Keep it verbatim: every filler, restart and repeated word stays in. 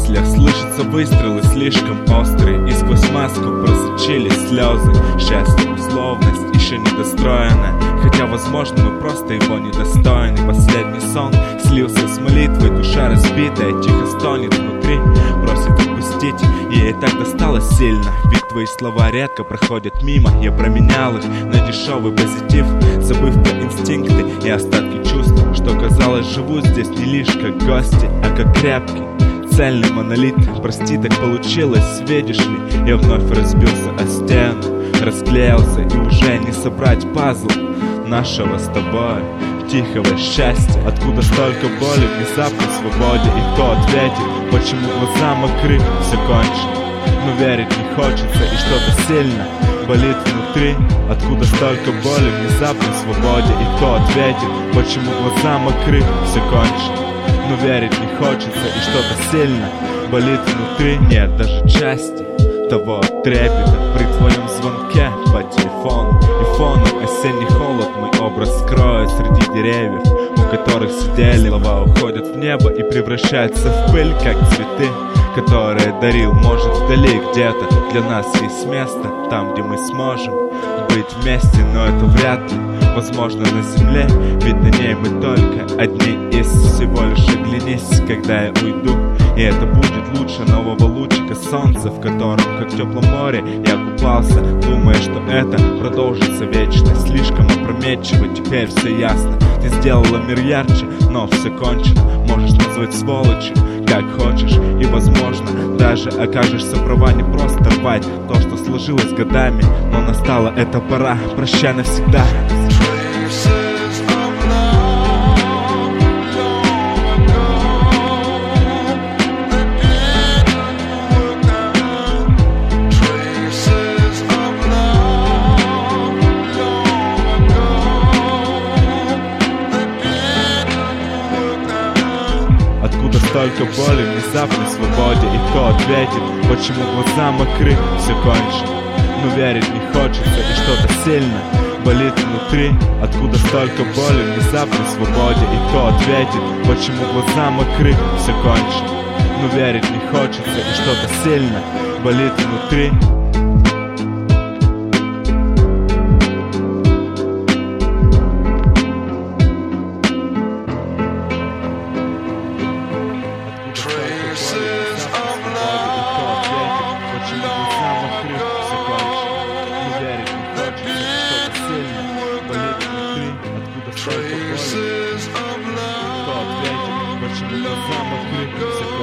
мыслях слышатся выстрелы слишком острые, и сквозь маску просочились слезы. Счастье, условность еще недостроена, хотя, возможно, мы просто его недостойны. Последний сон слился с молитвой, душа разбитая тихо стонет внутри, просит отпустить, ей так досталось сильно. Ведь твои слова редко проходят мимо, я променял их на дешевый позитив, забыв про инстинкты и остатки чувств, что, казалось, живут здесь не лишь как гости, а как крепкий цельный монолит. Прости, так получилось, видишь ли, я вновь разбился о стену, расклеился, и уже не собрать пазл нашего с тобой тихого счастья. Откуда столько боли, внезапной свободе? И кто ответит, почему глаза мокры, все кончено, но верить не хочется, и что-то сильно болит внутри. Откуда столько боли, внезапной свободе? И кто ответит, почему глаза мокры, все кончено, но верить не хочется, и что-то сильно болит внутри. Нет даже части того трепета при твоем звонке по телефону, и фоном осенний холод мой образ скроет среди деревьев, у которых сидели. Слова уходят в небо и превращаются в пыль, как цветы, которые дарил. Может, вдали где-то для нас есть место, там, где мы сможем быть вместе, но это вряд ли возможно на земле, ведь на ней мы только одни из. Всего лишь оглянись, когда я уйду, и это будет лучше нового лучика солнца, в котором, как в теплом море, я купался, думая, что это продолжится вечно. Слишком опрометчиво, теперь все ясно. Ты сделала мир ярче, но все кончено. Можешь назвать сволочью, как хочешь, и, возможно, даже окажешься права. Не просто рвать то, что сложилось годами, но настала эта пора. Прощай навсегда. Откуда столько боли, внезапной свободе? И кто ответит, почему глаза мокры, все кончено, но верить не хочется, и что-то сильно болит внутри. Откуда столько боли, внезапной свободе? И кто ответит, почему глаза мокры, все кончено, но верить не хочется, и что-то сильно болит внутри. Столько боли, кто ответит, почему глаза мокры, все